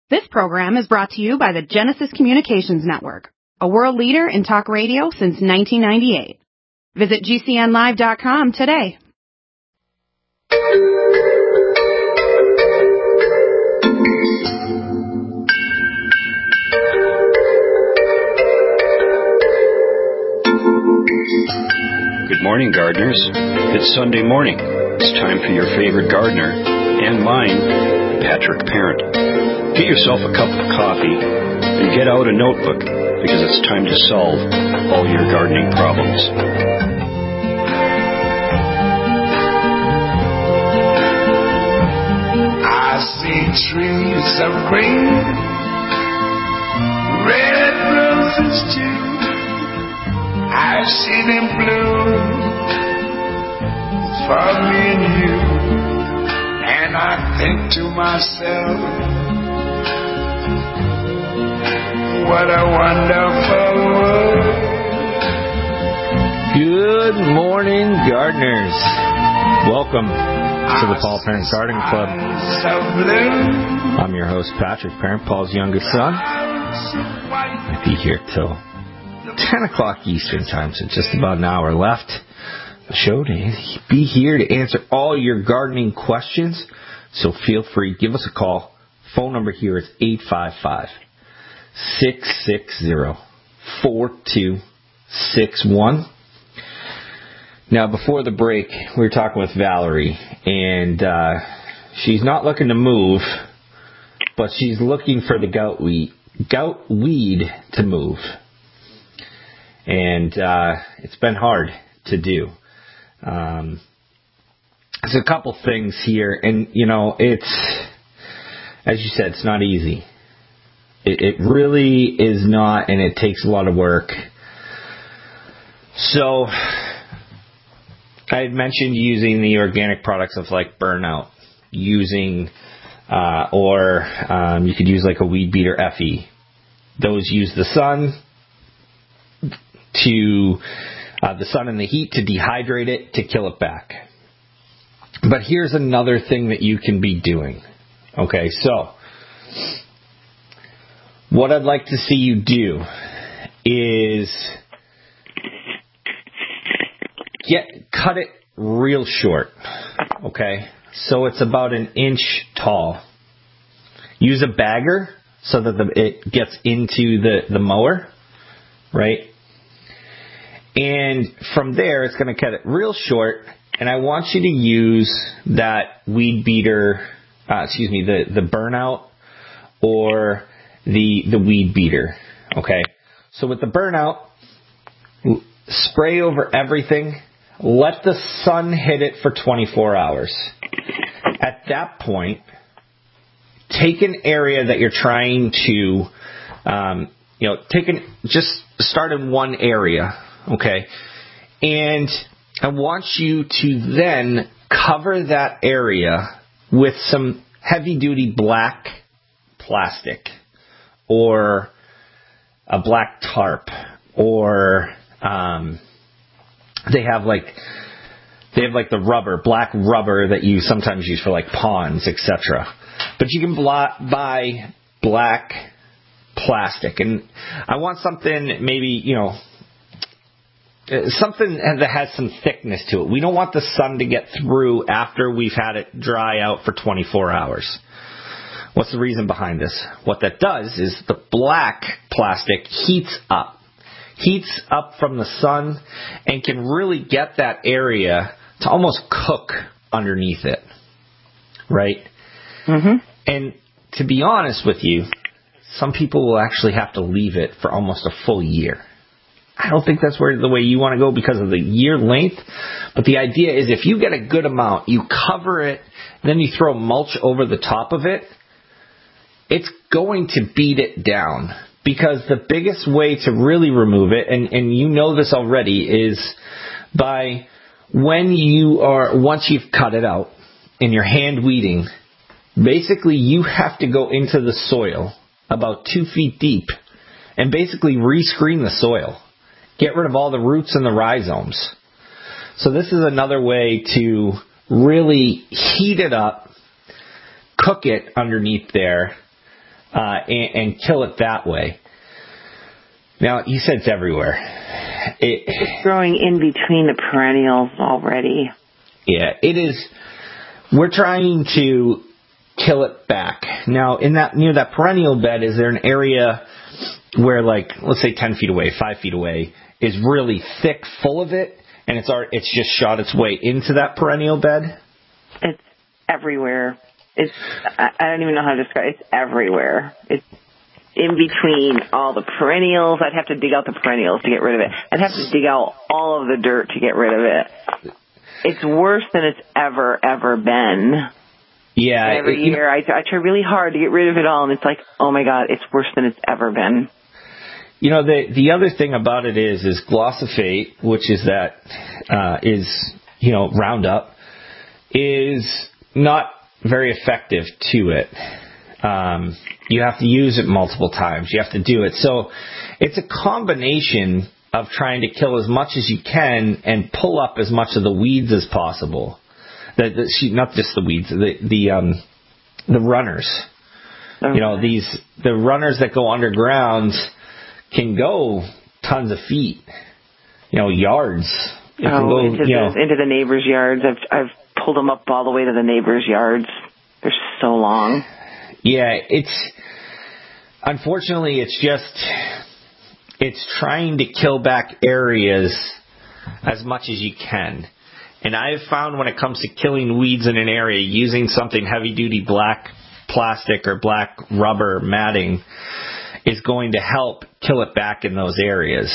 This program is brought to you by the Genesis Communications Network, a world leader in talk radio since 1998. Visit GCNlive.com today. Good morning, gardeners. It's Sunday morning. It's time for your favorite gardener, and mine, Patrick Parent. Get yourself a cup of coffee and get out a notebook, because it's time to solve all your gardening problems. I see trees of green, red roses too. I see them bloom for me and you, and I think to myself, what a wonderful world. Good morning, gardeners. Welcome to the Paul Parent Garden Club. I'm your host, Patrick Parent, Paul's youngest son. I'll be here till 10 o'clock Eastern time, so just about an hour left. The show to be here to answer all your gardening questions, so feel free, give us a call. Phone number here is 855-660-4261. Now, before the break, we were talking with Valerie, and she's not looking to move, but she's looking for the gout weed to move. And it's been hard to do. There's a couple things here, and, you know, it's, as you said, it's not easy. It really is not, and it takes a lot of work. So, I had mentioned using the organic products of like Burnout, using, you could use like a Weed Beater FE. Those use the sun the sun and the heat to dehydrate it, to kill it back. But here's another thing that you can be doing. Okay, so what I'd like to see you do is cut it real short. Okay, so it's about an inch tall. Use a bagger so that it gets into the mower, right? And from there, it's going to cut it real short, and I want you to use that Weed Beater, the Burnout or the Weed Beater, okay? So with the Burnout, spray over everything, let the sun hit it for 24 hours. At that point, take an area that you're trying to, just start in one area. Okay, and I want you to then cover that area with some heavy-duty black plastic or a black tarp, or they have like the black rubber that you sometimes use for like ponds, etc. But you can buy black plastic, and I want something maybe, something that has some thickness to it. We don't want the sun to get through after we've had it dry out for 24 hours. What's the reason behind this? What that does is the black plastic heats up from the sun and can really get that area to almost cook underneath it, right? Mm-hmm. And to be honest with you, some people will actually have to leave it for almost a full year. I don't think that's the way you want to go because of the year length. But the idea is if you get a good amount, you cover it, then you throw mulch over the top of it, it's going to beat it down. Because the biggest way to really remove it, and you know this already, is by once you've cut it out and you're hand weeding, basically you have to go into the soil about 2 feet deep and basically rescreen the soil. Get rid of all the roots and the rhizomes. So this is another way to really heat it up, cook it underneath there, and kill it that way. Now, you said it's everywhere. It's growing in between the perennials already. Yeah, it is. We're trying to kill it back. Now, near that perennial bed, is there an area where, like, let's say 10 feet away, 5 feet away, is really thick, full of it, and it's just shot its way into that perennial bed? It's everywhere. I don't even know how to describe it. It's everywhere. It's in between all the perennials. I'd have to dig out the perennials to get rid of it. I'd have to dig out all of the dirt to get rid of it. It's worse than it's ever been. Yeah. Every year I try really hard to get rid of it all, and it's like, oh my God, it's worse than it's ever been. You know, the other thing about it is glyphosate, which is Roundup, is not very effective to it. You have to use it multiple times. You have to do it. So it's a combination of trying to kill as much as you can and pull up as much of the weeds as possible. Not just the weeds, the runners. Okay. You know, the runners that go underground can go tons of feet, yards. Into the neighbors' yards. I've pulled them up all the way to the neighbors' yards. They're so long. Yeah, unfortunately, it's trying to kill back areas as much as you can. And I've found when it comes to killing weeds in an area, using something heavy-duty black plastic or black rubber matting is going to help kill it back in those areas.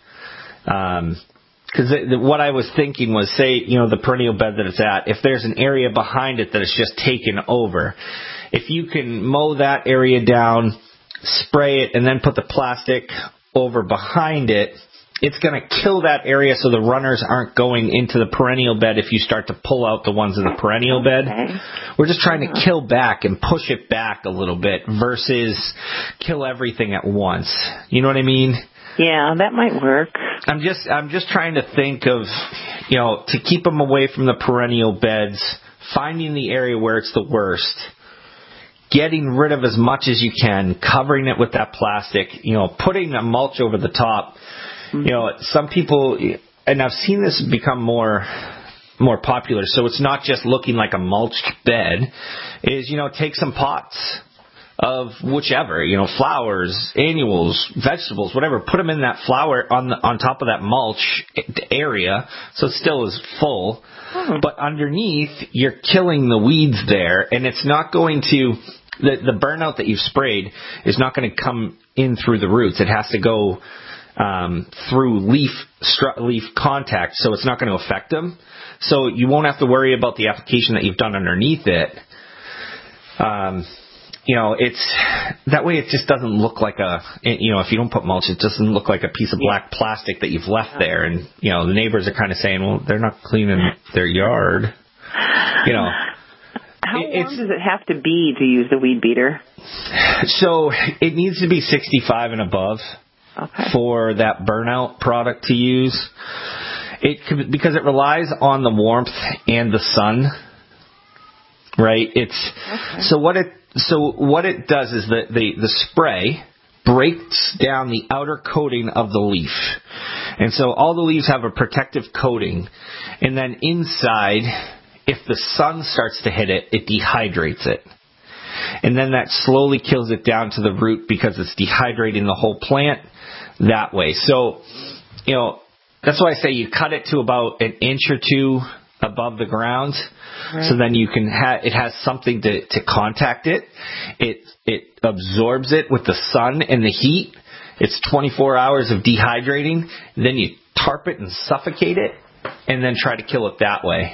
Because what I was thinking was, say, the perennial bed that it's at, if there's an area behind it that is just taken over, if you can mow that area down, spray it, and then put the plastic over behind it, it's going to kill that area so the runners aren't going into the perennial bed if you start to pull out the ones in the perennial bed. Okay. We're just trying to kill back and push it back a little bit versus kill everything at once. You know what I mean? Yeah, that might work. I'm just trying to think of, to keep them away from the perennial beds, finding the area where it's the worst, getting rid of as much as you can, covering it with that plastic, putting a mulch over the top. Some people, and I've seen this become more popular, so it's not just looking like a mulched bed, is, take some pots of whichever, flowers, annuals, vegetables, whatever, put them in that flower on top of that mulch area, so it still is full. But underneath, you're killing the weeds there, and it's not going to, the burnout that you've sprayed is not going to come in through the roots. It has to go through leaf contact, so it's not going to affect them. So you won't have to worry about the application that you've done underneath it. It's that way. It just doesn't look like if you don't put mulch, it doesn't look like a piece of black plastic that you've left there. And the neighbors are kind of saying, well, they're not cleaning their yard. How warm does it have to be to use the weed beater? So it needs to be 65 and above. Okay. For that burnout product to use. Because it relies on the warmth and the sun, right? So what it does is that the spray breaks down the outer coating of the leaf. And so all the leaves have a protective coating, and then inside, if the sun starts to hit it, it dehydrates it. And then that slowly kills it down to the root because it's dehydrating the whole plant that way. So, that's why I say you cut it to about an inch or two above the ground. Right. So then you can it has something to contact it. It absorbs it with the sun and the heat. It's 24 hours of dehydrating. Then you tarp it and suffocate it and then try to kill it that way.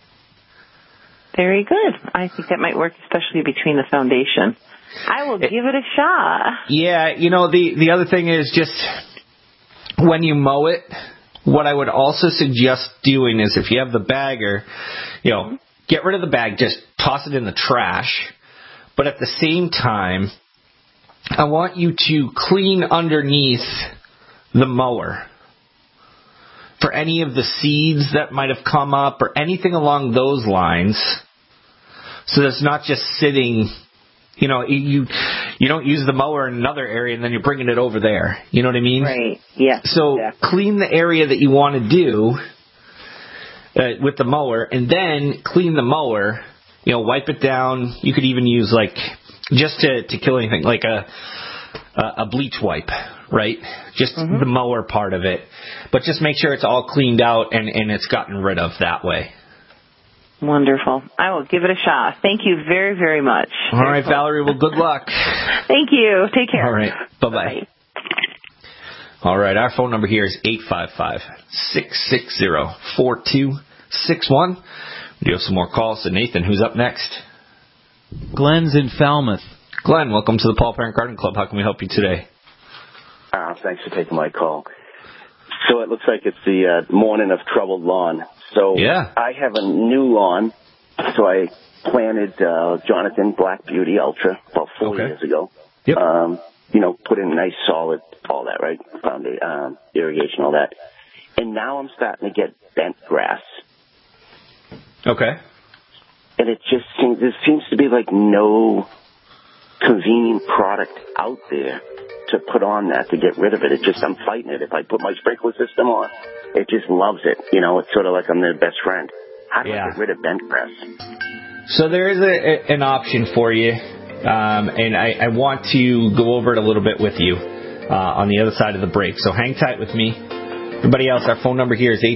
Very good. I think that might work, especially between the foundation. I will give it a shot. Yeah, the other thing is just when you mow it, what I would also suggest doing is if you have the bagger, get rid of the bag, just toss it in the trash. But at the same time, I want you to clean underneath the mower for any of the seeds that might have come up or anything along those lines. So that's not just sitting, you you don't use the mower in another area and then you're bringing it over there. You know what I mean? Right. Yeah. So clean the area that you want to do with the mower, and then clean the mower. Wipe it down. You could even use just to kill anything, like a bleach wipe, right? Just the mower part of it. But just make sure it's all cleaned out and it's gotten rid of that way. Wonderful. I will give it a shot. Thank you very, very much. All right, Valerie. Well, good luck. Thank you. Take care. All right. Bye-bye. All right. Our phone number here is 855-660-4261. We do have some more calls. So, Nathan, who's up next? Glenn's in Falmouth. Glenn, welcome to the Paul Parent Garden Club. How can we help you today? Thanks for taking my call. So it looks like it's the morning of troubled lawn. So I have a new lawn. So I planted Jonathan Black Beauty Ultra about 4 years ago. Yep. Put in nice solid, all that, right? Found irrigation, all that. And now I'm starting to get bent grass. Okay. And it just seems to be like no convenient product out there to put on that to get rid of it. I'm fighting it. If I put my sprinkler system on, it just loves it. It's sort of like I'm their best friend. How do I get rid of bent grass? So there is an option for you, and I want to go over it a little bit with you on the other side of the break. So hang tight with me. Everybody else, our phone number here is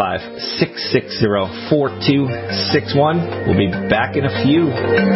855-660-4261. We'll be back in a few.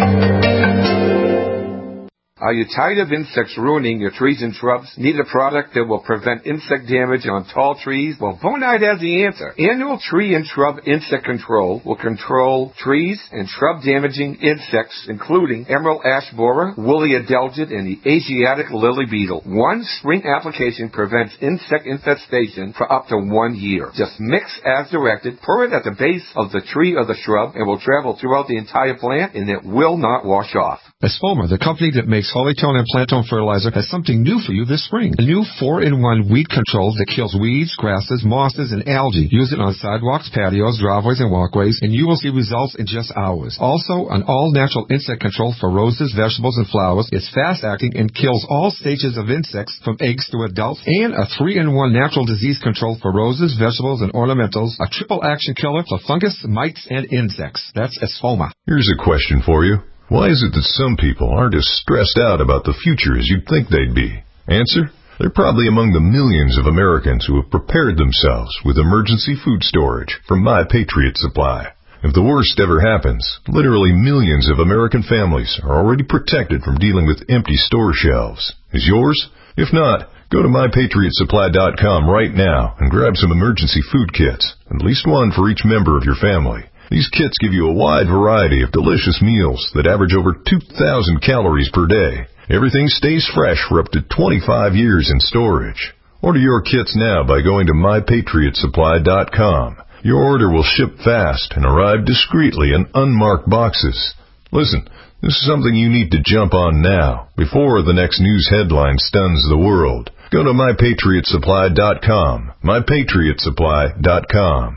Are you tired of insects ruining your trees and shrubs? Need a product that will prevent insect damage on tall trees? Well, Bonide has the answer. Annual Tree and Shrub Insect Control will control trees and shrub-damaging insects, including emerald ash borer, woolly adelgid, and the Asiatic lily beetle. One spring application prevents insect infestation for up to 1 year. Just mix as directed, pour it at the base of the tree or the shrub, and will travel throughout the entire plant, and it will not wash off. Espoma, the company that makes Hollytone and Plantone fertilizer, has something new for you this spring. A new 4-in-1 weed control that kills weeds, grasses, mosses, and algae. Use it on sidewalks, patios, driveways, and walkways, and you will see results in just hours. Also, an all-natural insect control for roses, vegetables, and flowers. It's fast-acting and kills all stages of insects from eggs to adults. And a 3-in-1 natural disease control for roses, vegetables, and ornamentals. A triple-action killer for fungus, mites, and insects. That's Espoma. Here's a question for you. Why is it that some people aren't as stressed out about the future as you'd think they'd be? Answer? They're probably among the millions of Americans who have prepared themselves with emergency food storage from My Patriot Supply. If the worst ever happens, literally millions of American families are already protected from dealing with empty store shelves. Is yours? If not, go to MyPatriotSupply.com right now and grab some emergency food kits, at least one for each member of your family. These kits give you a wide variety of delicious meals that average over 2,000 calories per day. Everything stays fresh for up to 25 years in storage. Order your kits now by going to MyPatriotSupply.com. Your order will ship fast and arrive discreetly in unmarked boxes. Listen, this is something you need to jump on now, before the next news headline stuns the world. Go to MyPatriotSupply.com. MyPatriotSupply.com.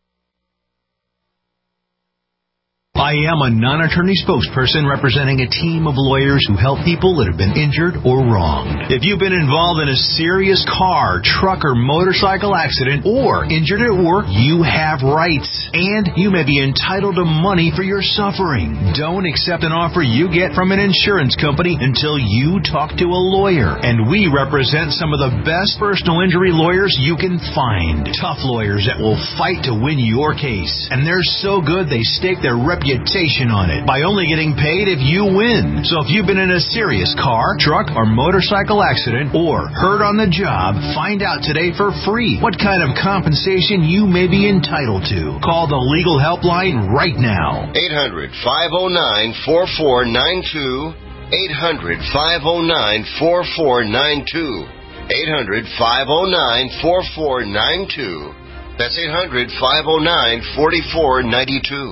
I am a non-attorney spokesperson representing a team of lawyers who help people that have been injured or wronged. If you've been involved in a serious car, truck, or motorcycle accident or injured at work, you have rights, and you may be entitled to money for your suffering. Don't accept an offer you get from an insurance company until you talk to a lawyer. And we represent some of the best personal injury lawyers you can find. Tough lawyers that will fight to win your case. And they're so good they stake their reputation on it by only getting paid if you win. So if you've been in a serious car, truck, or motorcycle accident or hurt on the job, find out today for free what kind of compensation you may be entitled to. Call the legal helpline right now. 800-509-4492. 800-509-4492. 800-509-4492. That's 800-509-4492.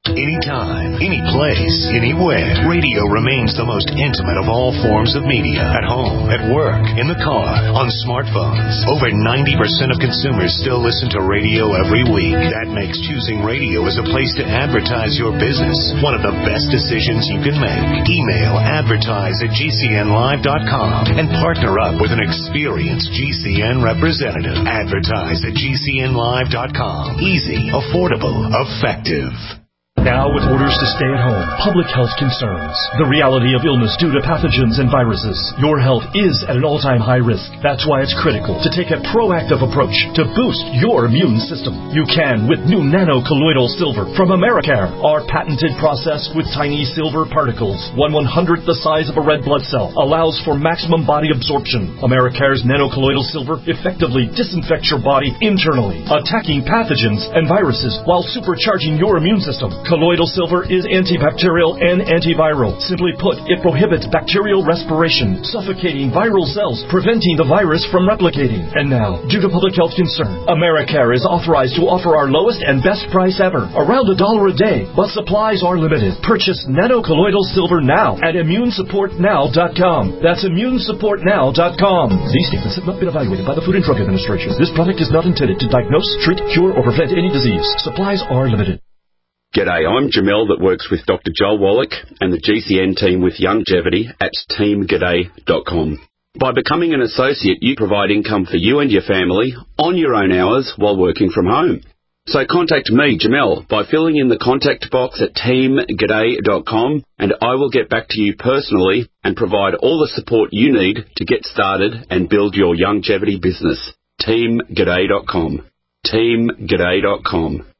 Anytime, any place, anywhere. Radio remains the most intimate of all forms of media. At home, at work, in the car, on smartphones. Over 90% of consumers still listen to radio every week. That makes choosing radio as a place to advertise your business one of the best decisions you can make. Email advertise@gcnlive.com and partner up with an experienced GCN representative. Advertise at gcnlive.com. Easy, affordable, effective. Now with orders to stay at home, public health concerns, the reality of illness due to pathogens and viruses, your health is at an all-time high risk. That's why it's critical to take a proactive approach to boost your immune system. You can with new nano-colloidal silver from Americare. Our patented process with tiny silver particles, 1/100th the size of a red blood cell, allows for maximum body absorption. Americare's nano-colloidal silver effectively disinfects your body internally, attacking pathogens and viruses while supercharging your immune system. Colloidal silver is antibacterial and antiviral. Simply put, it prohibits bacterial respiration, suffocating viral cells, preventing the virus from replicating. And now, due to public health concern, Americare is authorized to offer our lowest and best price ever, around $1 a day, but supplies are limited. Purchase nano-colloidal silver now at immunesupportnow.com. That's immunesupportnow.com. These statements have not been evaluated by the Food and Drug Administration. This product is not intended to diagnose, treat, cure, or prevent any disease. Supplies are limited. G'day, I'm Jamel that works with Dr. Joel Wallach and the GCN team with Longevity at teamg'day.com. By becoming an associate, you provide income for you and your family on your own hours while working from home. So contact me, Jamel, by filling in the contact box at teamg'day.com and I will get back to you personally and provide all the support you need to get started and build your longevity business. teamg'day.com. teamg'day.com.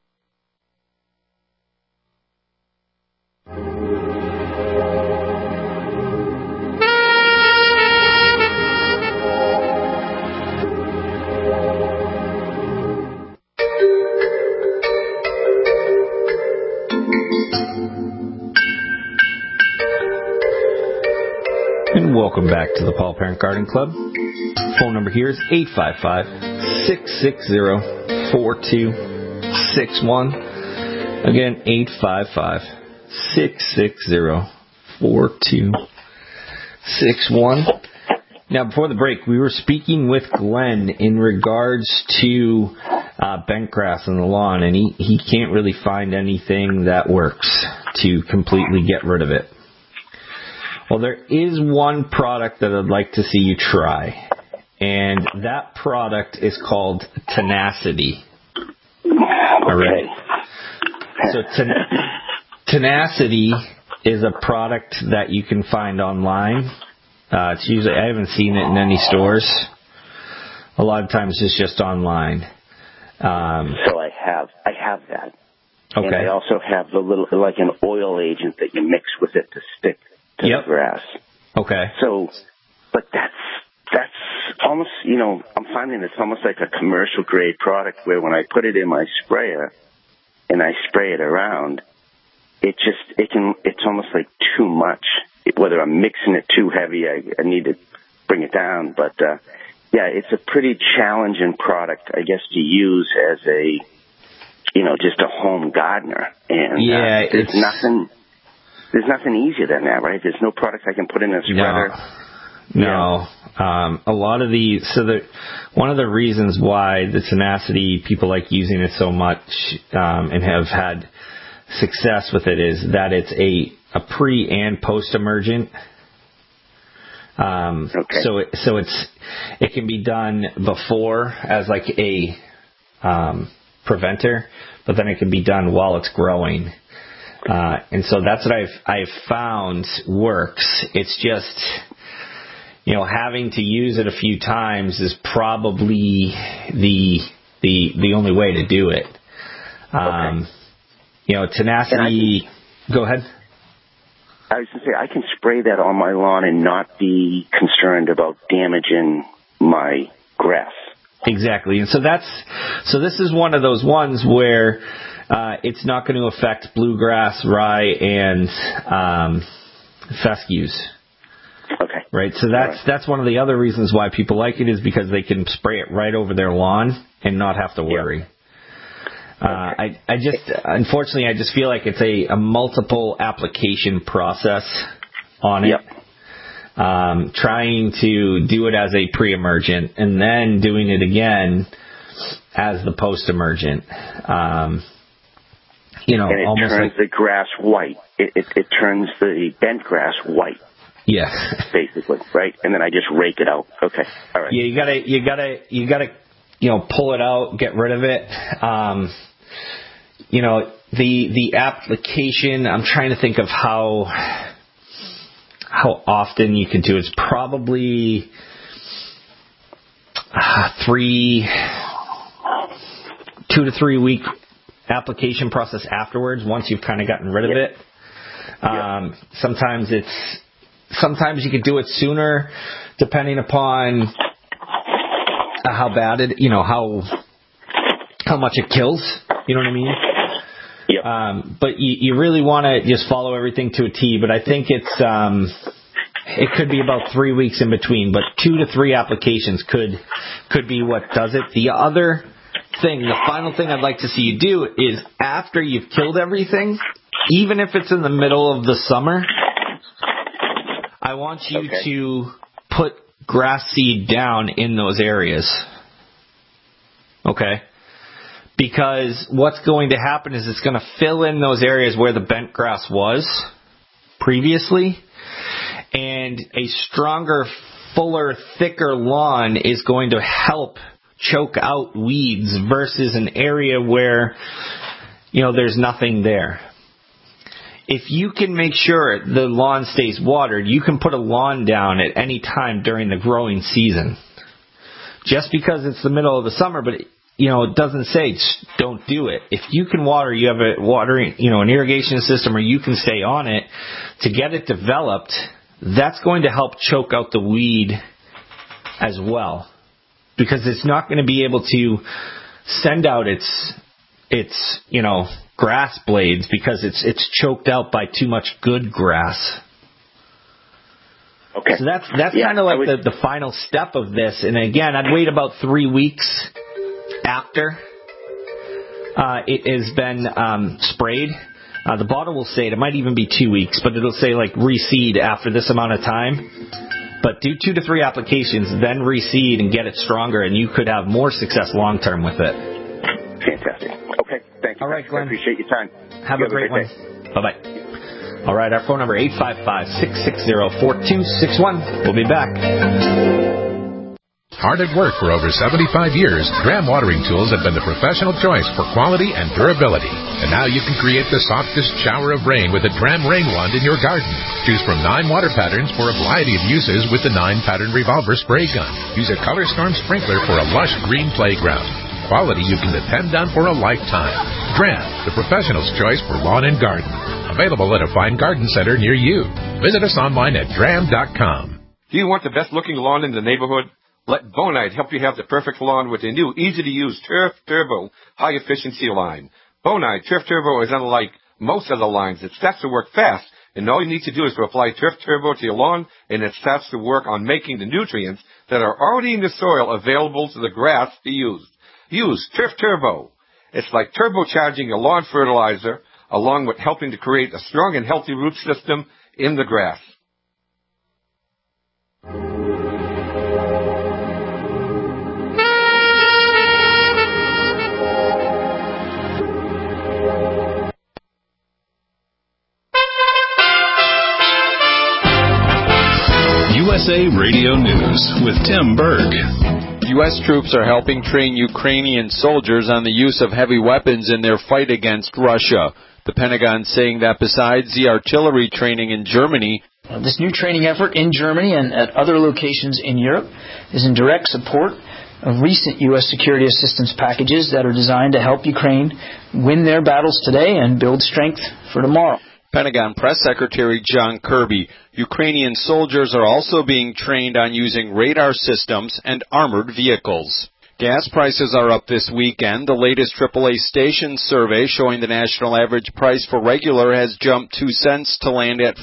And welcome back to the Paul Parent Garden Club. Phone number here is 855-660-4261. Again, 855-660-4261. Now, before the break, we were speaking with Glenn in regards to bent grass on the lawn, and he can't really find anything that works to completely get rid of it. Well, there is one product that I'd like to see you try, and that product is called Tenacity. All right. So Tenacity is a product that you can find online. It's usually, I haven't seen it in any stores. A lot of times it's just online. So I have that. Okay. And I also have the little, like an oil agent that you mix with it to stick to the grass. Okay. So, but that's almost, I'm finding it's almost like a commercial grade product where when I put it in my sprayer and I spray it around, it's almost like too much. Whether I'm mixing it too heavy, I need to bring it down. But, yeah, it's a pretty challenging product, I guess, to use as a, just a home gardener. And there's nothing easier than that, right? There's no product I can put in a spreader. No. A lot of one of the reasons why the Tenacity, people like using it so much and have had success with it is that it's a pre and post emergent. So it can be done before as like a preventer, but then it can be done while it's growing. And so that's what I've found works. It's just, having to use it a few times is probably the only way to do it. Tenacity. Go ahead. I was going to say, I can spray that on my lawn and not be concerned about damaging my grass. Exactly. And so this is one of those ones where it's not going to affect bluegrass, rye, and fescues. Okay. Right. So that's one of the other reasons why people like it is because they can spray it right over their lawn and not have to worry. Unfortunately, I just feel like it's a multiple application process on it. Yep. Trying to do it as a pre-emergent and then doing it again as the post-emergent. And it almost turns like the grass white. It turns the bent grass white. Yeah. Basically, right? And then I just rake it out. Okay. All right. Yeah, you gotta pull it out, get rid of it. The application, I'm trying to think of how often you can do it. It's probably 2 to 3 week application process afterwards, once you've kind of gotten rid of it. Sometimes you could do it sooner, depending upon how bad it, how much it kills. You know what I mean? Yep. But you really want to just follow everything to a T. But I think it could be about 3 weeks in between. But 2 to 3 applications could be what does it. The other thing, the final thing I'd like to see you do is after you've killed everything, even if it's in the middle of the summer, I want you to put grass seed down in those areas. Okay? Because what's going to happen is it's going to fill in those areas where the bent grass was previously, and a stronger, fuller, thicker lawn is going to help choke out weeds versus an area where, there's nothing there. If you can make sure the lawn stays watered, you can put a lawn down at any time during the growing season. Just because it's the middle of the summer, but it doesn't say don't do it. If you can water, you have a watering, an irrigation system, or you can stay on it to get it developed, that's going to help choke out the weed as well. Because it's not going to be able to send out its grass blades because it's choked out by too much good grass. Okay. So that's kind of like the final step of this. And again, I'd wait about 3 weeks after it has been sprayed. The bottle will say it might even be 2 weeks, but it'll say like reseed after this amount of time. But do 2 to 3 applications, then reseed and get it stronger, and you could have more success long term with it. Fantastic. Okay, thank you. All right, Glenn. I appreciate your time. Have a great one. Bye-bye. All right, our phone number 855-660-4261. We'll be back. Hard at work for over 75 years, Dram watering tools have been the professional choice for quality and durability. And now you can create the softest shower of rain with a Dram rain wand in your garden. Choose from 9 water patterns for a variety of uses with the 9-pattern revolver spray gun. Use a Color Storm sprinkler for a lush green playground. Quality you can depend on for a lifetime. Dram, the professional's choice for lawn and garden. Available at a fine garden center near you. Visit us online at dram.com. Do you want the best looking lawn in the neighborhood? Let Bonide help you have the perfect lawn with a new, easy-to-use Turf Turbo high-efficiency line. Bonide Turf Turbo is unlike most other lines. It starts to work fast, and all you need to do is to apply Turf Turbo to your lawn, and it starts to work on making the nutrients that are already in the soil available to the grass to use. Use Turf Turbo. It's like turbocharging your lawn fertilizer, along with helping to create a strong and healthy root system in the grass. USA Radio News with Tim Berg. U.S. troops are helping train Ukrainian soldiers on the use of heavy weapons in their fight against Russia. The Pentagon saying that besides the artillery training in Germany, this new training effort in Germany and at other locations in Europe is in direct support of recent U.S. security assistance packages that are designed to help Ukraine win their battles today and build strength for tomorrow. Pentagon Press Secretary John Kirby. Ukrainian soldiers are also being trained on using radar systems and armored vehicles. Gas prices are up this weekend. The latest AAA station survey showing the national average price for regular has jumped 2 cents to land at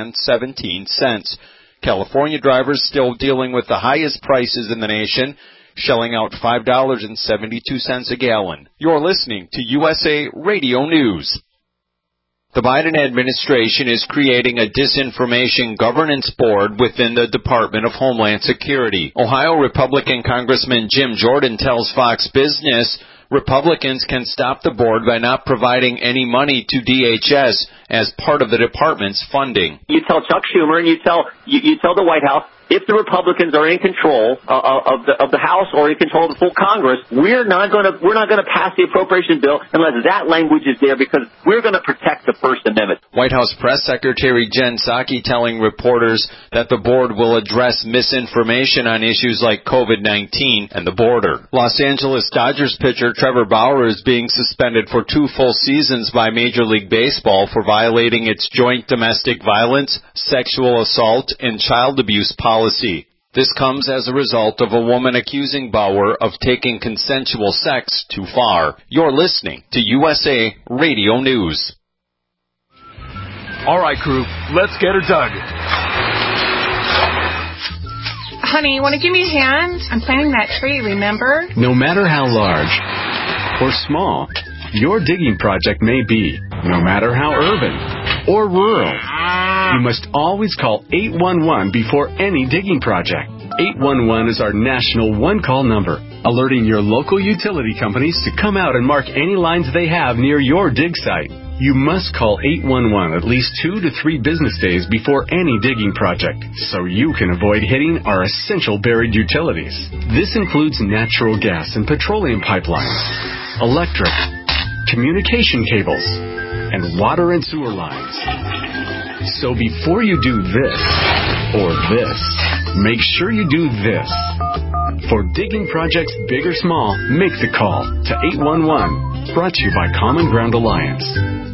$4.17. California drivers still dealing with the highest prices in the nation. shelling out $5.72 a gallon. You're listening to USA Radio News. The Biden administration is creating a disinformation governance board within the Department of Homeland Security. Ohio Republican Congressman Jim Jordan tells Fox Business Republicans can stop the board by not providing any money to DHS as part of the department's funding. You tell Chuck Schumer and you tell the White House, if the Republicans are in control of the House or in control of the full Congress, we're not going to pass the appropriation bill unless that language is there, because we're going to protect the First Amendment. White House Press Secretary Jen Psaki telling reporters that the board will address misinformation on issues like COVID-19 and the border. Los Angeles Dodgers pitcher Trevor Bauer is being suspended for 2 full seasons by Major League Baseball for violating its joint domestic violence, sexual assault, and child abuse policy. This comes as a result of a woman accusing Bauer of taking consensual sex too far. You're listening to USA Radio News. All right, crew, let's get her dug. Honey, want to give me a hand? I'm planting that tree, remember? No matter how large or small your digging project may be, no matter how urban or rural, you must always call 811 before any digging project. 811 is our national one-call number, alerting your local utility companies to come out and mark any lines they have near your dig site. You must call 811 at least 2 to 3 business days before any digging project, so you can avoid hitting our essential buried utilities. This includes natural gas and petroleum pipelines, electric, communication cables, and water and sewer lines. So before you do this or this, make sure you do this. For digging projects big or small, make the call to 811. Brought to you by Common Ground Alliance.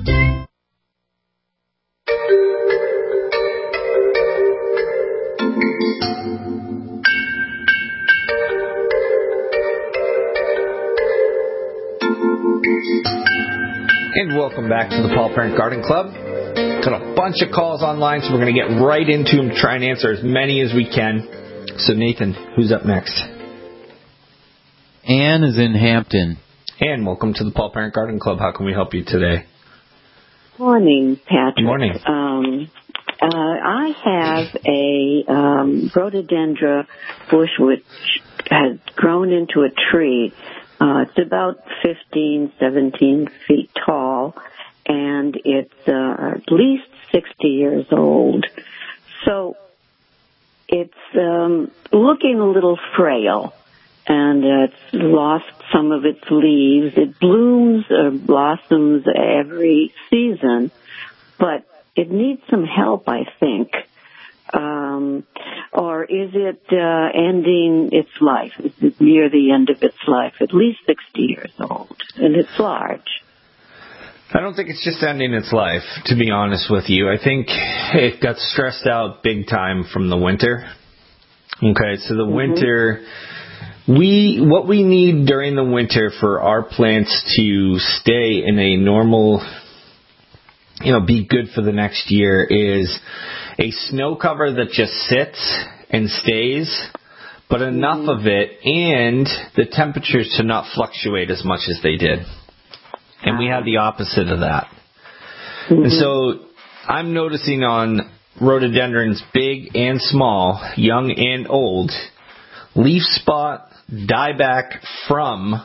And welcome back to the Paul Parent Garden Club. Got a bunch of calls online, so we're going to get right into them, try and answer as many as we can. So, Nathan, who's up next? Ann is in Hampton. Ann, welcome to the Paul Parent Garden Club. How can we help you today? Morning, Patrick. Good morning. I have a rhododendron bush which has grown into a tree. It's about 15, 17 feet tall, and it's at least 60 years old. So it's looking a little frail, and it's lost some of its leaves. It blooms or blossoms every season, but it needs some help, I think. Or is it ending its life? Is it near the end of its life? At least 60 years old, and it's large. I don't think it's just ending its life, to be honest with you. I think it got stressed out big time from the winter. Okay, so the winter, what we need during the winter for our plants to stay in a normal, be good for the next year is a snow cover that just sits and stays, but enough of it and the temperatures to not fluctuate as much as they did. And we have the opposite of that. And so I'm noticing on rhododendrons, big and small, young and old, leaf spot, dieback from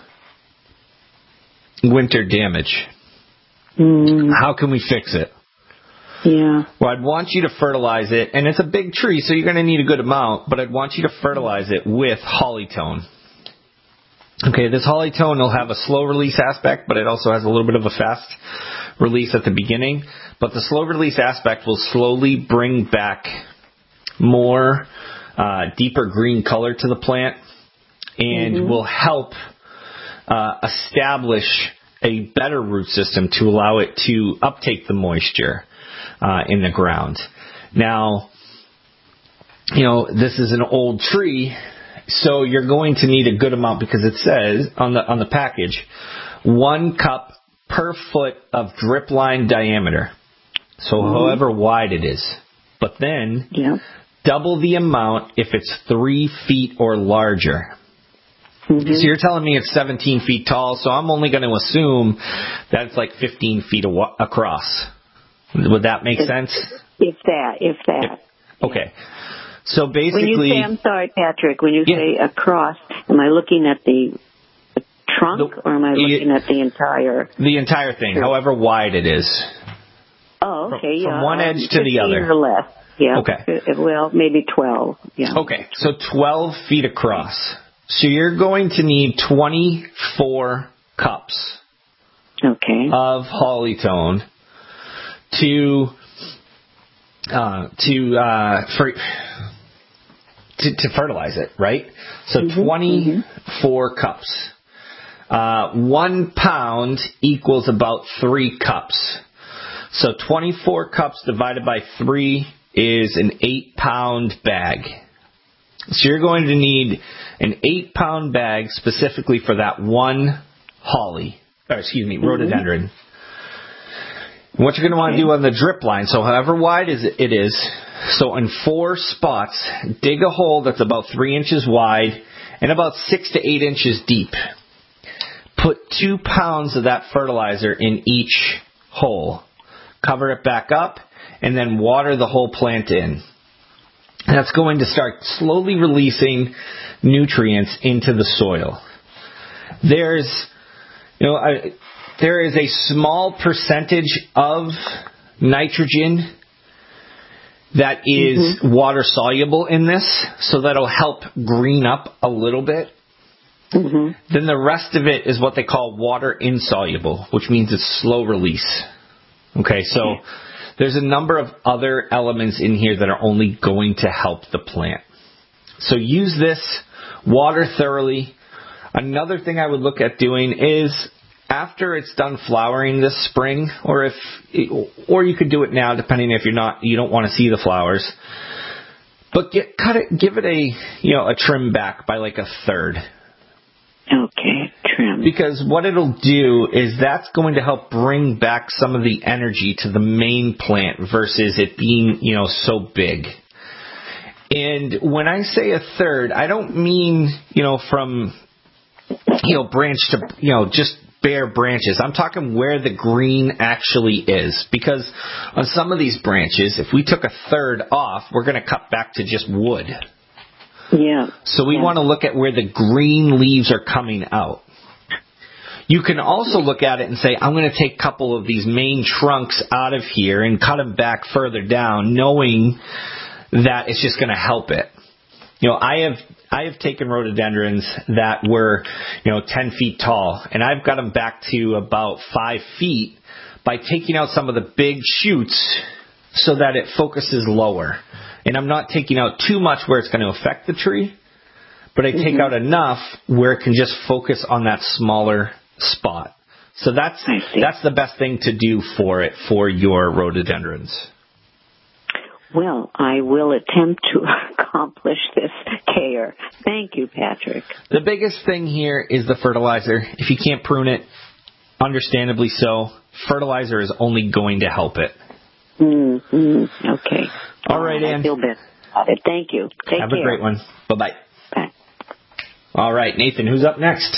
winter damage. How can we fix it? Yeah. Well, I'd want you to fertilize it, and it's a big tree, so you're going to need a good amount, but I'd want you to fertilize it with Hollytone. Okay, this Hollytone will have a slow release aspect, but it also has a little bit of a fast release at the beginning. But the slow release aspect will slowly bring back more deeper green color to the plant and will help establish a better root system to allow it to uptake the moisture in the ground. Now, this is an old tree, so you're going to need a good amount because it says on the package, 1 cup per foot of drip line diameter. So however wide it is. But then double the amount if it's 3 feet or larger. Mm-hmm. So you're telling me it's 17 feet tall, so I'm only going to assume that it's like 15 feet across. Would that make sense? If that. Okay. So basically... When you say, I'm sorry, Patrick, when you say across, am I looking at the trunk or am I looking at the entire... The entire thing, however wide it is. Oh, okay, From one edge to the other. 15 or less. Yeah. Okay. Well, maybe 12. Yeah. Okay, so 12 feet across. So you're going to need 24 cups of Hollytone to fertilize it, right? So 24 cups. 1 pound equals about 3 cups. So 24 cups divided by 3 is an 8-pound bag. So you're going to need an 8-pound bag specifically for that one rhododendron. What you're going to want to do on the drip line, so however wide it is, so in 4 spots, dig a hole that's about 3 inches wide and about 6 to 8 inches deep. Put 2 pounds of that fertilizer in each hole. Cover it back up, and then water the whole plant in. That's going to start slowly releasing nutrients into the soil. There is a small percentage of nitrogen that is water soluble in this, so that'll help green up a little bit. Then the rest of it is what they call water insoluble, which means it's slow release. Okay, so there's a number of other elements in here that are only going to help the plant. So use this, water thoroughly. Another thing I would look at doing is after it's done flowering this spring, or you could do it now, depending if you don't want to see the flowers. But give it a trim back by like a third. Okay, trim. Because what it'll do is that's going to help bring back some of the energy to the main plant versus it being, so big. And when I say a third, I don't mean, from, branch to, just bare branches. I'm talking where the green actually is. Because on some of these branches, if we took a third off, we're going to cut back to just wood. Yeah. So we want to look at where the green leaves are coming out. You can also look at it and say, I'm going to take a couple of these main trunks out of here and cut them back further down, knowing that it's just going to help it. I have taken rhododendrons that were, 10 feet tall, and I've got them back to about 5 feet by taking out some of the big shoots so that it focuses lower. And I'm not taking out too much where it's going to affect the tree, but I take out enough where it can just focus on that smaller spot. So that's the best thing to do for your rhododendrons. Well, I will attempt to accomplish this care. Thank you, Patrick. The biggest thing here is the fertilizer. If you can't prune it, understandably so, fertilizer is only going to help it. Okay. All right, Ann. I feel better about it. Thank you. Take care. Have a great one. Bye-bye. Bye. All right, Nathan, who's up next?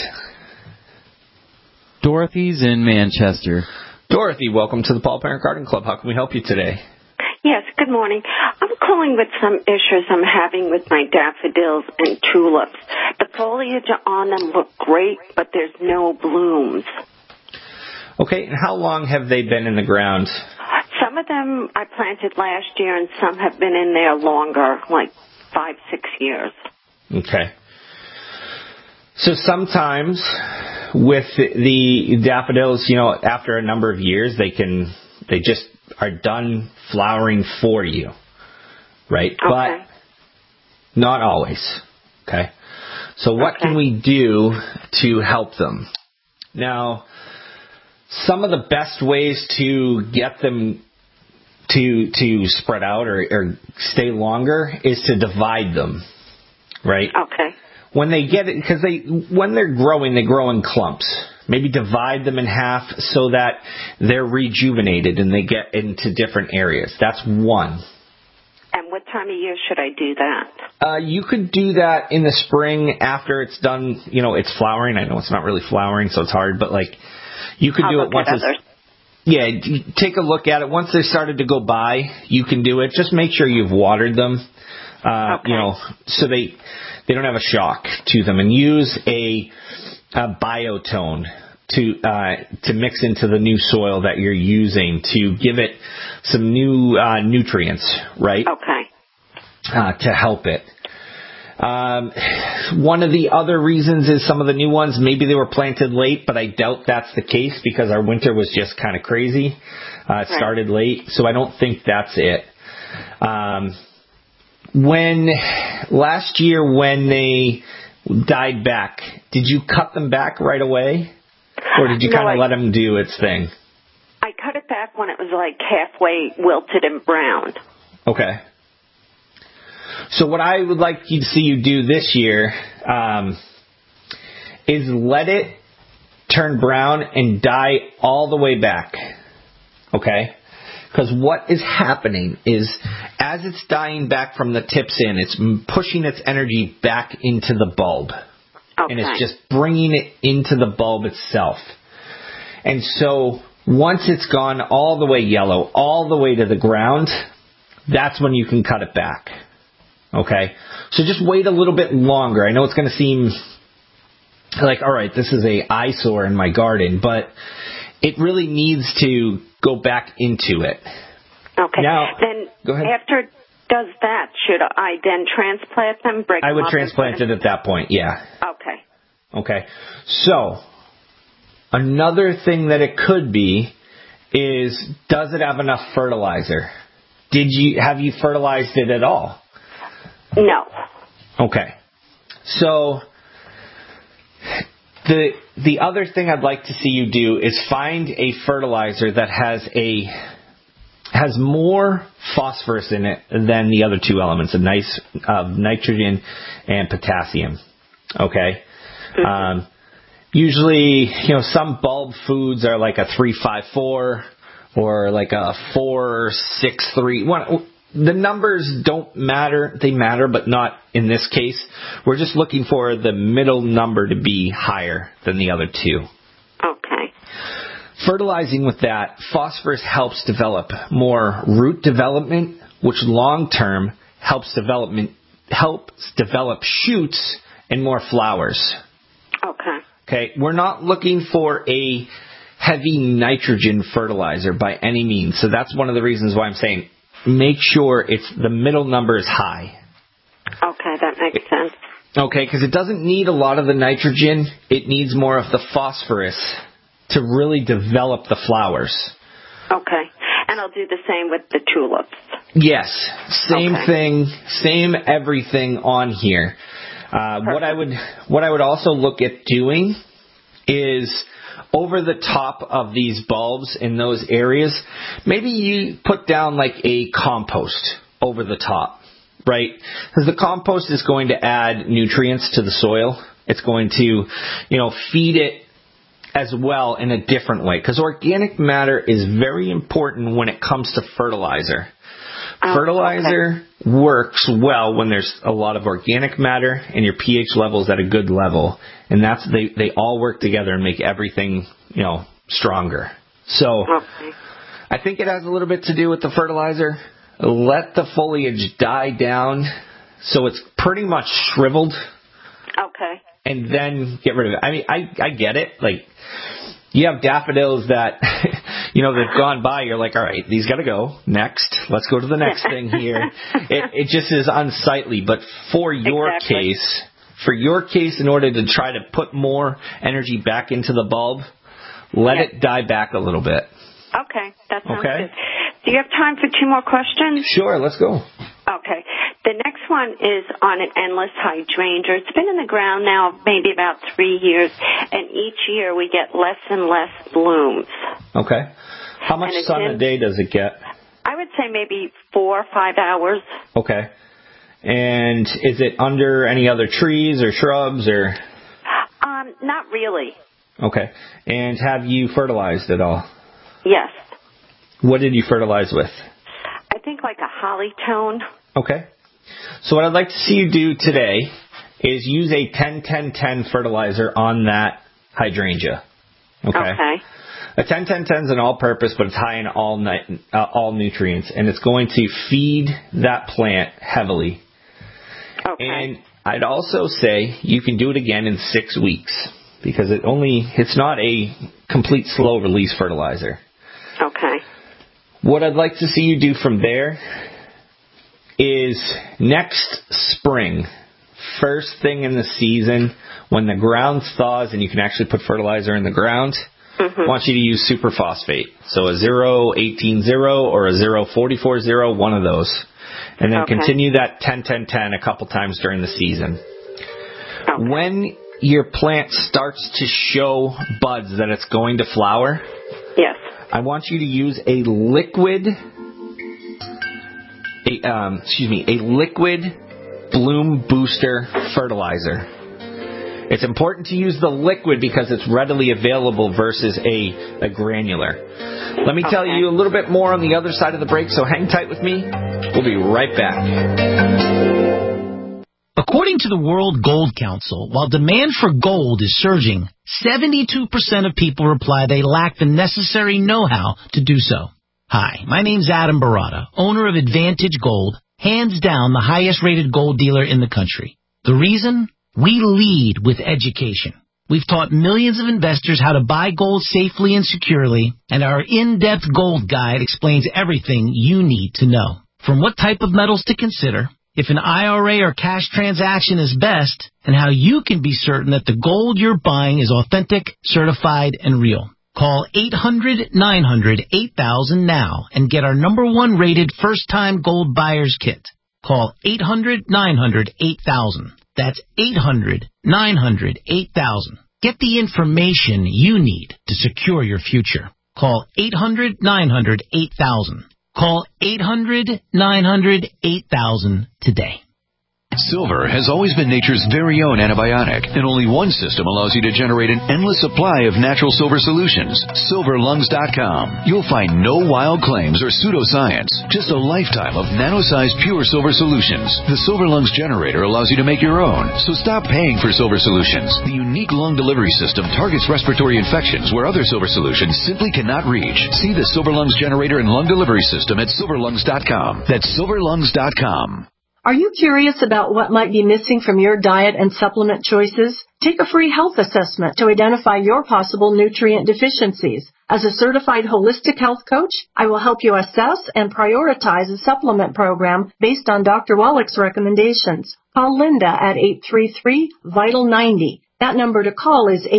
Dorothy's in Manchester. Dorothy, welcome to the Paul Parent Garden Club. How can we help you today? Yes, good morning. I'm calling with some issues I'm having with my daffodils and tulips. The foliage on them look great, but there's no blooms. Okay, and how long have they been in the ground? Some of them I planted last year, and some have been in there longer, like 5-6 years. Okay. So sometimes with the daffodils, after a number of years, they just are done flowering for you, right? Okay. But not always, okay? So what can we do to help them? Now, some of the best ways to get them to spread out or stay longer is to divide them, right? Okay. When they get it, because when they're growing, they grow in clumps. Maybe divide them in half so that they're rejuvenated and they get into different areas. That's one. And with time of year should I do that? You could do that in the spring after it's done, it's flowering. I know it's not really flowering, so it's hard, but you could do it once it's... Yeah, take a look at it. Once they started to go by, you can do it. Just make sure you've watered them, so they don't have a shock to them. And use a biotone to mix into the new soil that you're using to give it some new nutrients, right? Okay. To help it. One of the other reasons is some of the new ones, maybe they were planted late, but I doubt that's the case because our winter was just kind of crazy. It started late, so I don't think that's it. Last year when they died back, did you cut them back right away? Or did you kind of let them do its thing? I cut it back when it was halfway wilted and brown. Okay. So what I would like to see you do this year is let it turn brown and die all the way back. Okay? Because what is happening is as it's dying back from the tips in, it's pushing its energy back into the bulb. Okay. And it's just bringing it into the bulb itself. And so once it's gone all the way yellow, all the way to the ground, that's when you can cut it back. Okay? So just wait a little bit longer. I know it's going to seem like, all right, this is an eyesore in my garden, but it really needs to go back into it. Okay. Now, then go ahead. After it does that, should I then transplant them? I would transplant it at that point, yeah. Okay. So, another thing that it could be is, does it have enough fertilizer? Have you fertilized it at all? No. Okay. So, the other thing I'd like to see you do is find a fertilizer that has more phosphorus in it than the other two elements of nitrogen and potassium. Okay? Usually, some bulb foods are like a 3-5-4 or like a 4-6-3. The numbers don't matter. They matter, but not in this case. We're just looking for the middle number to be higher than the other two. Okay. Fertilizing with that, phosphorus helps develop more root development, which long-term helps develop shoots and more flowers. Okay. We're not looking for a heavy nitrogen fertilizer by any means. So that's one of the reasons why I'm saying make sure the middle number is high. Okay, that makes sense. Okay, because it doesn't need a lot of the nitrogen. It needs more of the phosphorus to really develop the flowers. Okay. And I'll do the same with the tulips. Yes. Same thing, same everything on here. What I would also look at doing is over the top of these bulbs in those areas, maybe you put down like a compost over the top, right? Because the compost is going to add nutrients to the soil. It's going to, feed it as well in a different way. Because organic matter is very important when it comes to fertilizer. Fertilizer works well when there's a lot of organic matter and your pH level is at a good level. And they all work together and make everything, stronger. So I think it has a little bit to do with the fertilizer. Let the foliage die down so it's pretty much shriveled. Okay. And then get rid of it. I mean, I get it. Like, you have daffodils that, they've gone by. You're like, all right, these got to go. Next. Let's go to the next thing here. It just is unsightly. But for your case, in order to try to put more energy back into the bulb, let it die back a little bit. Okay. That sounds good. Do you have time for 2 more questions? Sure. Let's go. Okay. The next one is on an endless hydrangea. It's been in the ground now maybe about 3 years, and each year we get less and less blooms. Okay. How much sun a day does it get? I would say maybe 4 or 5 hours. Okay. And is it under any other trees or shrubs or? Not really. Okay. And have you fertilized at all? Yes. What did you fertilize with? I think like a holly tone. Okay. So what I'd like to see you do today is use a 10-10-10 fertilizer on that hydrangea. Okay. A 10-10-10 is an all-purpose, but it's high in all nutrients, and it's going to feed that plant heavily. Okay. And I'd also say you can do it again in 6 weeks because it's not a complete slow release fertilizer. Okay. What I'd like to see you do from there is next spring, first thing in the season, when the ground thaws and you can actually put fertilizer in the ground, I want you to use superphosphate. So a 0-18-0 or a 0-44-0, one of those. And then continue that 10-10-10 a couple times during the season. When your plant starts to show buds that it's going to flower, I want you to use a liquid bloom booster fertilizer. It's important to use the liquid because it's readily available versus a granular. Let me tell you a little bit more on the other side of the break, so hang tight with me. We'll be right back. According to the World Gold Council, while demand for gold is surging, 72% of people reply they lack the necessary know-how to do so. Hi, my name's Adam Barata, owner of Advantage Gold, hands down the highest-rated gold dealer in the country. The reason? We lead with education. We've taught millions of investors how to buy gold safely and securely, and our in-depth gold guide explains everything you need to know. From what type of metals to consider, if an IRA or cash transaction is best, and how you can be certain that the gold you're buying is authentic, certified, and real. Call 800-900-8000 now and get our #1 rated first-time gold buyer's kit. Call 800-900-8000. That's 800-900-8000. Get the information you need to secure your future. Call 800-900-8000. Call 800-900-8000 today. Silver has always been nature's very own antibiotic, and only one system allows you to generate an endless supply of natural silver solutions. SilverLungs.com. You'll find no wild claims or pseudoscience, just a lifetime of nano-sized pure silver solutions. The Silver Lungs generator allows you to make your own, so stop paying for silver solutions. The unique lung delivery system targets respiratory infections where other silver solutions simply cannot reach. See the Silver Lungs generator and lung delivery system at SilverLungs.com. That's SilverLungs.com. Are you curious about what might be missing from your diet and supplement choices? Take a free health assessment to identify your possible nutrient deficiencies. As a certified holistic health coach, I will help you assess and prioritize a supplement program based on Dr. Wallach's recommendations. Call Linda at 833-VITAL-90. That number to call is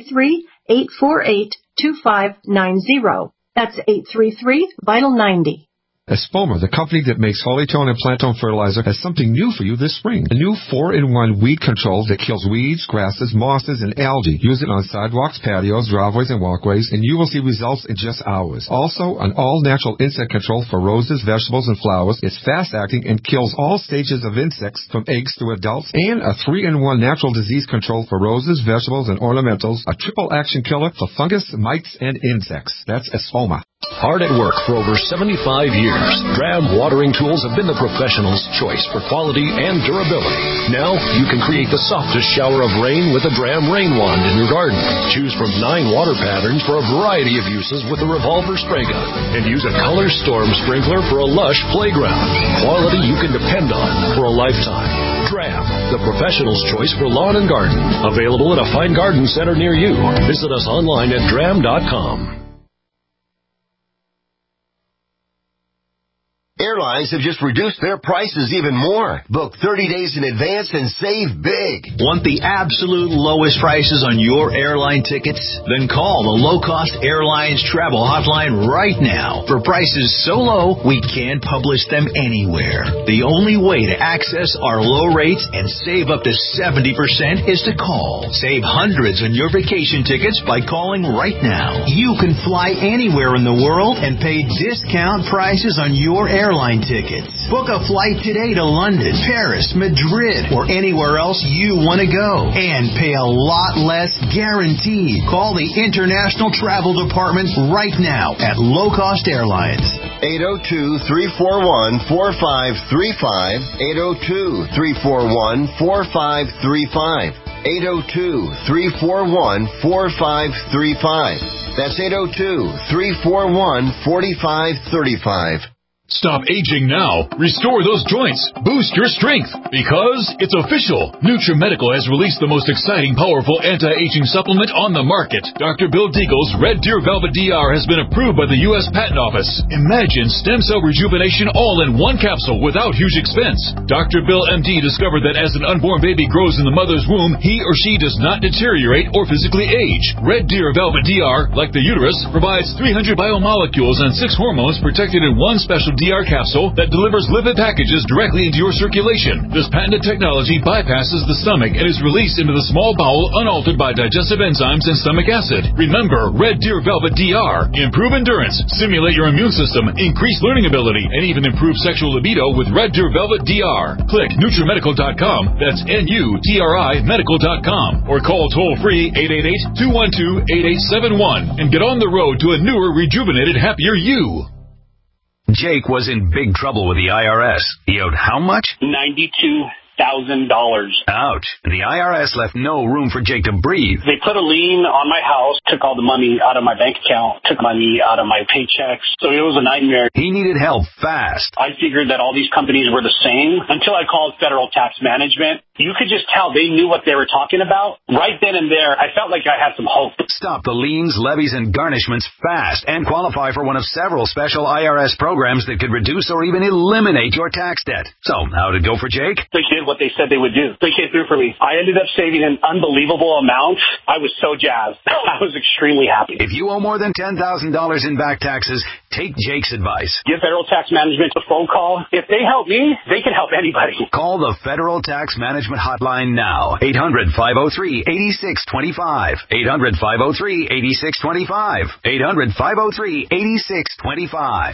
833-848-2590. That's 833-VITAL-90. Espoma, the company that makes Hollytone and Plantone fertilizer, has something new for you this spring. A new 4-in-1 weed control that kills weeds, grasses, mosses, and algae. Use it on sidewalks, patios, driveways, and walkways, and you will see results in just hours. Also, an all-natural insect control for roses, vegetables, and flowers. It's fast-acting and kills all stages of insects from eggs to adults. And a 3-in-1 natural disease control for roses, vegetables, and ornamentals. A triple-action killer for fungus, mites, and insects. That's Espoma. Hard at work for over 75 years, Dram watering tools have been the professional's choice for quality and durability. Now, you can create the softest shower of rain with a Dram rain wand in your garden. Choose from 9 water patterns for a variety of uses with a revolver spray gun. And use a Color Storm sprinkler for a lush playground. Quality you can depend on for a lifetime. Dram, the professional's choice for lawn and garden. Available at a fine garden center near you. Visit us online at dram.com. Airlines have just reduced their prices even more. Book 30 days in advance and save big. Want the absolute lowest prices on your airline tickets? Then call the Low Cost Airlines Travel Hotline right now. For prices so low, we can't publish them anywhere. The only way to access our low rates and save up to 70% is to call. Save hundreds on your vacation tickets by calling right now. You can fly anywhere in the world and pay discount prices on your airline tickets. Book a flight today to London, Paris, Madrid, or anywhere else you want to go. And pay a lot less guaranteed. Call the International Travel Department right now at Low Cost Airlines. 802-341-4535. 802-341-4535. 802-341-4535. That's 802-341-4535. Stop aging now. Restore those joints. Boost your strength. Because it's official. NutriMedical has released the most exciting, powerful anti-aging supplement on the market. Dr. Bill Deagle's Red Deer Velvet DR has been approved by the U.S. Patent Office. Imagine stem cell rejuvenation all in one capsule without huge expense. Dr. Bill MD discovered that as an unborn baby grows in the mother's womb, he or she does not deteriorate or physically age. Red Deer Velvet DR, like the uterus, provides 300 biomolecules and 6 hormones protected in one special DR capsule that delivers lipid packages directly into your circulation. This patented technology bypasses the stomach and is released into the small bowel unaltered by digestive enzymes and stomach acid. Remember, Red Deer Velvet DR. Improve endurance, stimulate your immune system, increase learning ability, and even improve sexual libido with Red Deer Velvet DR. Click NutriMedical.com, that's NUTRI Medical.com, or call toll-free 888-212-8871 and get on the road to a newer, rejuvenated, happier you. Jake was in big trouble with the IRS. He owed how much? $92,000. Ouch. The IRS left no room for Jake to breathe. They put a lien on my house, took all the money out of my bank account, took money out of my paychecks. So it was a nightmare. He needed help fast. I figured that all these companies were the same until I called Federal Tax Management. You could just tell they knew what they were talking about. Right then and there, I felt like I had some hope. Stop the liens, levies, and garnishments fast and qualify for one of several special IRS programs that could reduce or even eliminate your tax debt. So, how'd it go for Jake? They did what they said they would do. They came through for me. I ended up saving an unbelievable amount. I was so jazzed. I was extremely happy. If you owe more than $10,000 in back taxes, take Jake's advice. Give Federal Tax Management a phone call. If they help me, they can help anybody. Call the Federal Tax Management hotline now. 800-503-8625. 800-503-8625. 800-503-8625.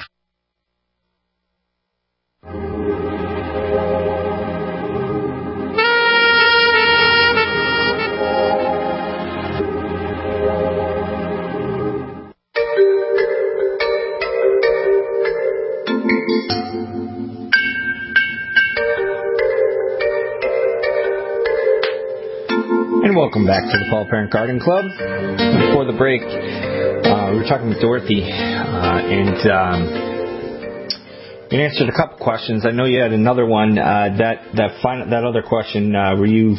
And welcome back to the Paul Parent Garden Club. Before the break, we were talking with Dorothy, and you answered a couple questions. I know you had another one. That other question, were you?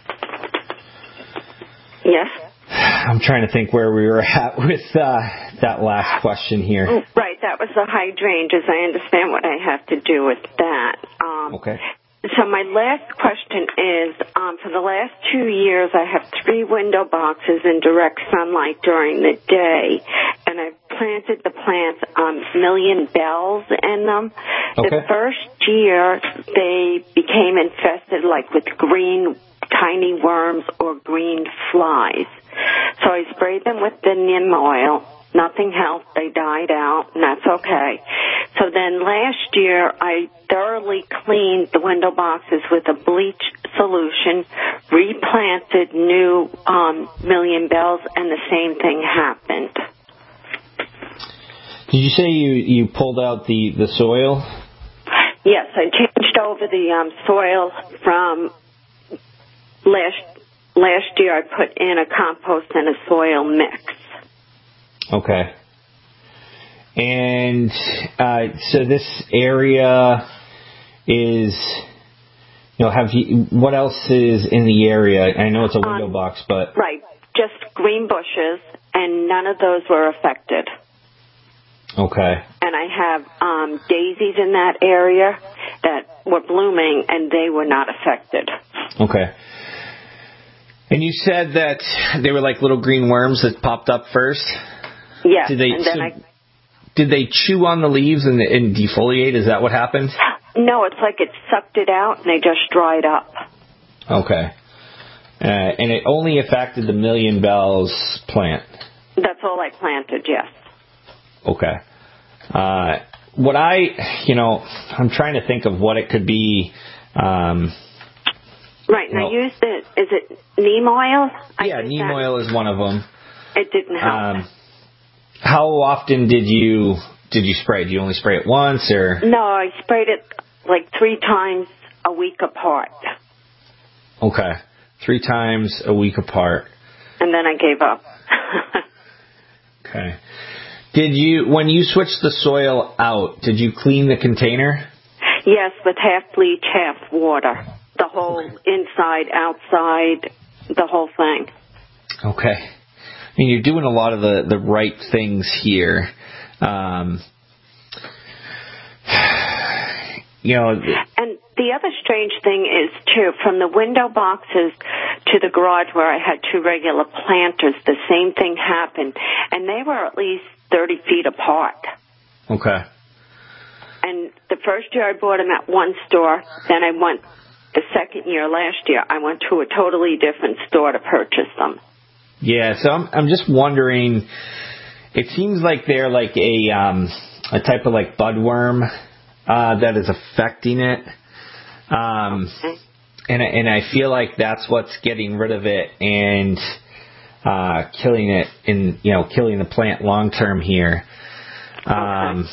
Yes. I'm trying to think where we were at with that last question here. Right, that was the hydrangeas. I understand what I have to do with that. Okay. So my last question is, for the last 2 years, I have 3 window boxes in direct sunlight during the day, and I've planted the plants million bells in them. Okay. The first year, they became infested like with green tiny worms or green flies. So I sprayed them with the neem oil. Nothing helped. They died out, and that's okay. So then last year, I thoroughly cleaned the window boxes with a bleach solution, replanted new million bells, and the same thing happened. Did you say you pulled out the soil? Yes, I changed over the soil from last year. I put in a compost and a soil mix. Okay. And so this area is, what else is in the area? I know it's a window box, but... Right, just green bushes, and none of those were affected. Okay. And I have daisies in that area that were blooming, and they were not affected. Okay. And you said that they were like little green worms that popped up first? Yes. Did they chew on the leaves and defoliate? Is that what happened? No, it's like it sucked it out and they just dried up. Okay. And it only affected the million bells plant? That's all I planted, yes. Okay. I'm trying to think of what it could be. Right, and I used is it neem oil? Yeah, neem oil is one of them. It didn't help. How often did you did you spray? Did you only spray it once, or? No, I sprayed it like 3 times a week apart. Okay. 3 times a week apart. And then I gave up. Okay. When you switched the soil out, did you clean the container? Yes, with half bleach, half water. The whole inside, outside, the whole thing. Okay. I mean, you're doing a lot of the right things here. And the other strange thing is, too, from the window boxes to the garage where I had 2 regular planters, the same thing happened. And they were at least 30 feet apart. Okay. And the first year I bought them at one store, then I went, the second year, last year, I went to a totally different store to purchase them. Yeah, so I'm just wondering, it seems like they're like a type of like budworm that is affecting it. Okay. And I feel like that's what's getting rid of it and killing it, and killing the plant long term here. Okay.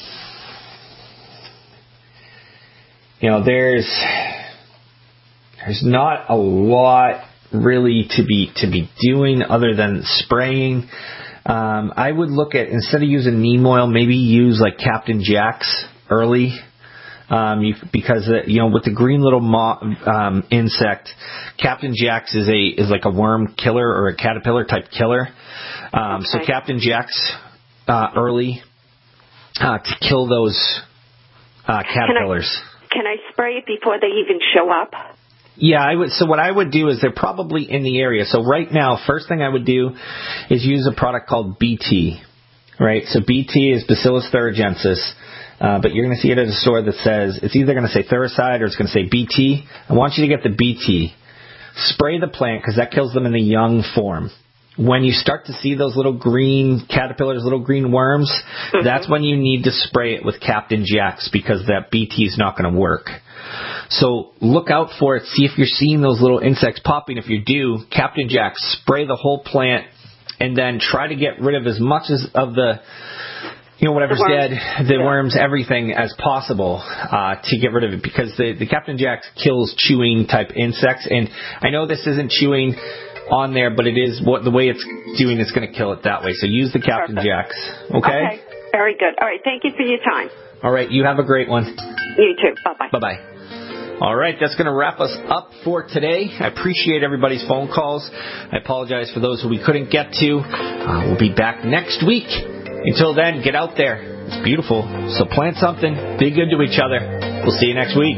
There's not a lot really to be doing other than spraying. I would look at, instead of using neem oil, maybe use like Captain Jack's early. Because with the green little insect, Captain Jack's is like a worm killer or a caterpillar type killer. Okay. So Captain Jack's early to kill those caterpillars. Can I spray it before they even show up? Yeah, I would. So what I would do is they're probably in the area. So right now, first thing I would do is use a product called BT. Right. So BT is Bacillus thuringiensis. But you're going to see it at a store that says, it's either going to say Thuricide or it's going to say BT. I want you to get the BT. Spray the plant because that kills them in the young form. When you start to see those little green caterpillars, little green worms, that's when you need to spray it with Captain Jack's because that BT is not going to work. So look out for it. See if you're seeing those little insects popping. If you do, Captain Jack's, spray the whole plant and then try to get rid of as much of the whatever's dead, the worms, everything as possible to get rid of it, because the Captain Jack's kills chewing type insects. And I know this isn't chewing on there, but it is the way it's doing. It's going to kill it that way. So use the Captain Jack's. Okay? Very good. All right. Thank you for your time. All right. You have a great one. You too. Bye-bye. Bye-bye. All right, that's going to wrap us up for today. I appreciate everybody's phone calls. I apologize for those who we couldn't get to. We'll be back next week. Until then, get out there. It's beautiful. So plant something. Be good to each other. We'll see you next week.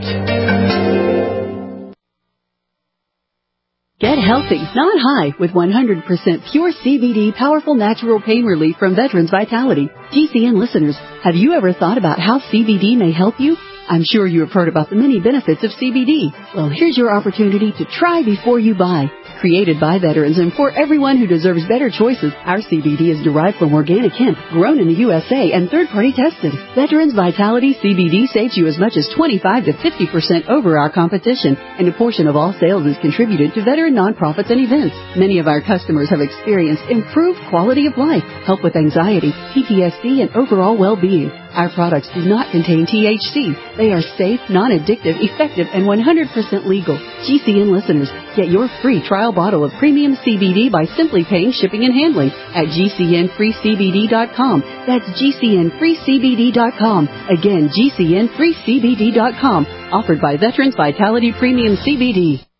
Get healthy, not high, with 100% pure CBD powerful natural pain relief from Veterans Vitality. GCN listeners, have you ever thought about how CBD may help you? I'm sure you have heard about the many benefits of CBD. Well, here's your opportunity to try before you buy. Created by veterans and for everyone who deserves better choices, our CBD is derived from organic hemp, grown in the USA, and third-party tested. Veterans Vitality CBD saves you as much as 25 to 50% over our competition, and a portion of all sales is contributed to veteran nonprofits and events. Many of our customers have experienced improved quality of life, help with anxiety, PTSD, and overall well-being. Our products do not contain THC. They are safe, non-addictive, effective, and 100% legal. GCN listeners, get your free trial bottle of premium CBD by simply paying shipping and handling at GCNFreeCBD.com. That's GCNFreeCBD.com. Again, GCNFreeCBD.com. Offered by Veterans Vitality Premium CBD.